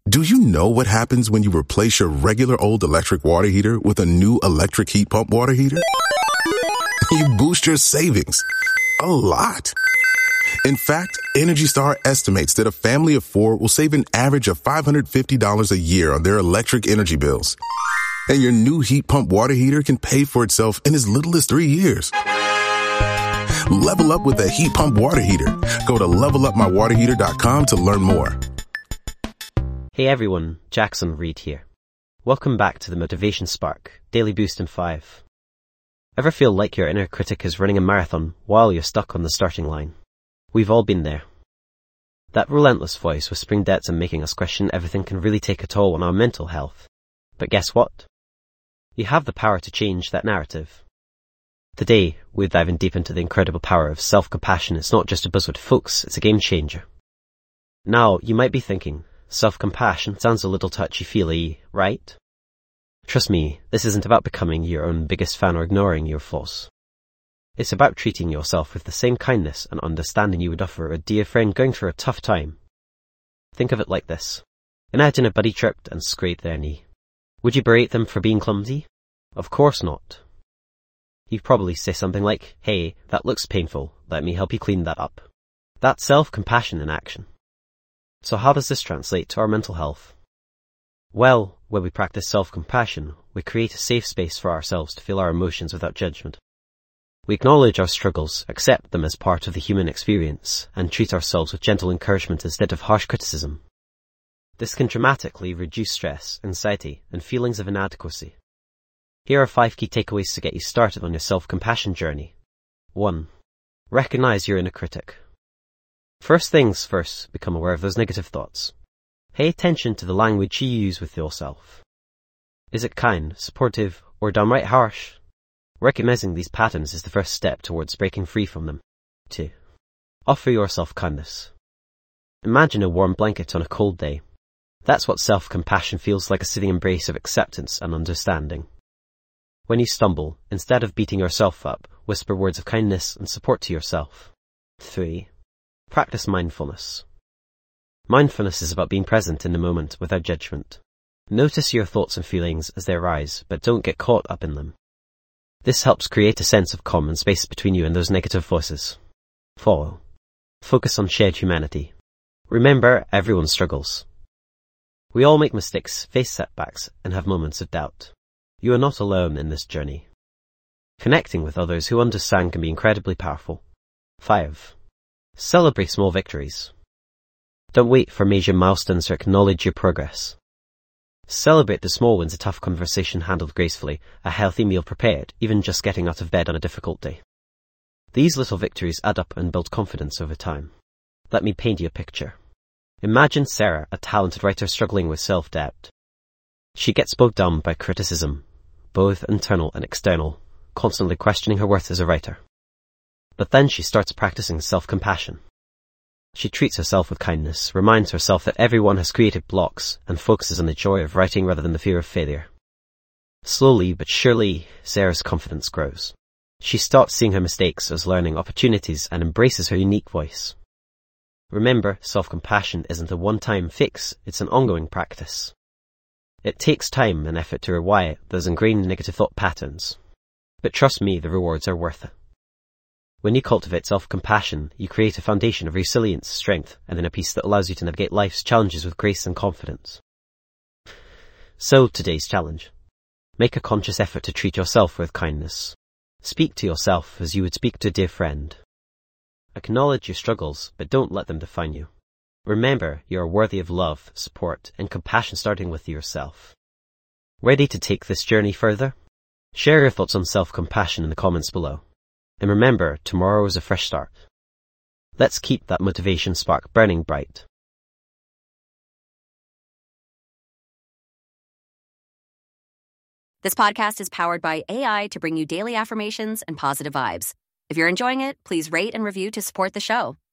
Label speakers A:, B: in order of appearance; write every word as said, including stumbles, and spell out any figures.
A: Do you know what happens when you replace your regular old electric water heater with a new electric heat pump water heater? You boost your savings a lot. In fact, Energy Star estimates that a family of four will save an average of five hundred fifty dollars a year on their electric energy bills. And your new heat pump water heater can pay for itself in as little as three years. Level up with a heat pump water heater. Go to level up my water heater dot com to learn more.
B: Hey everyone, Jackson Reed here. Welcome back to the Motivation Spark, Daily Boost in five. Ever feel like your inner critic is running a marathon while you're stuck on the starting line? We've all been there. That relentless voice whispering debts and making us question everything can really take a toll on our mental health. But guess what? You have the power to change that narrative. Today, we're diving deep into the incredible power of self-compassion. It's not just a buzzword, folks, it's a game changer. Now, you might be thinking, self-compassion sounds a little touchy-feely, right? Trust me, this isn't about becoming your own biggest fan or ignoring your flaws. It's about treating yourself with the same kindness and understanding you would offer a dear friend going through a tough time. Think of it like this. Imagine a buddy tripped and scraped their knee. Would you berate them for being clumsy? Of course not. You'd probably say something like, "Hey, that looks painful. Let me help you clean that up." That's self-compassion in action. So how does this translate to our mental health? Well, when we practice self-compassion, we create a safe space for ourselves to feel our emotions without judgment. We acknowledge our struggles, accept them as part of the human experience, and treat ourselves with gentle encouragement instead of harsh criticism. This can dramatically reduce stress, anxiety, and feelings of inadequacy. Here are five key takeaways to get you started on your self-compassion journey. one. Recognize your inner critic. First things first, become aware of those negative thoughts. Pay attention to the language you use with yourself. Is it kind, supportive, or downright harsh? Recognizing these patterns is the first step towards breaking free from them. two. Offer yourself kindness. Imagine a warm blanket on a cold day. That's what self-compassion feels like, a soothing embrace of acceptance and understanding. When you stumble, instead of beating yourself up, whisper words of kindness and support to yourself. three. Practice mindfulness. Mindfulness is about being present in the moment without judgment. Notice your thoughts and feelings as they arise, but don't get caught up in them. This helps create a sense of calm and space between you and those negative voices. four. Focus on shared humanity. Remember, everyone struggles. We all make mistakes, face setbacks, and have moments of doubt. You are not alone in this journey. Connecting with others who understand can be incredibly powerful. five. Celebrate small victories. Don't wait for major milestones to acknowledge your progress. Celebrate the small wins: a tough conversation handled gracefully, a healthy meal prepared, even just getting out of bed on a difficult day. These little victories add up and build confidence over time. Let me paint you a picture. Imagine Sarah, a talented writer struggling with self-doubt. She gets bogged down by criticism, both internal and external, constantly questioning her worth as a writer. But then she starts practicing self-compassion. She treats herself with kindness, reminds herself that everyone has creative blocks, and focuses on the joy of writing rather than the fear of failure. Slowly but surely, Sarah's confidence grows. She stops seeing her mistakes as learning opportunities and embraces her unique voice. Remember, self-compassion isn't a one-time fix, it's an ongoing practice. It takes time and effort to rewire those ingrained negative thought patterns. But trust me, the rewards are worth it. When you cultivate self-compassion, you create a foundation of resilience, strength, and inner peace that allows you to navigate life's challenges with grace and confidence. So, today's challenge. Make a conscious effort to treat yourself with kindness. Speak to yourself as you would speak to a dear friend. Acknowledge your struggles, but don't let them define you. Remember, you are worthy of love, support, and compassion, starting with yourself. Ready to take this journey further? Share your thoughts on self-compassion in the comments below. And remember, tomorrow is a fresh start. Let's keep that motivation spark burning bright.
C: This podcast is powered by A I to bring you daily affirmations and positive vibes. If you're enjoying it, please rate and review to support the show.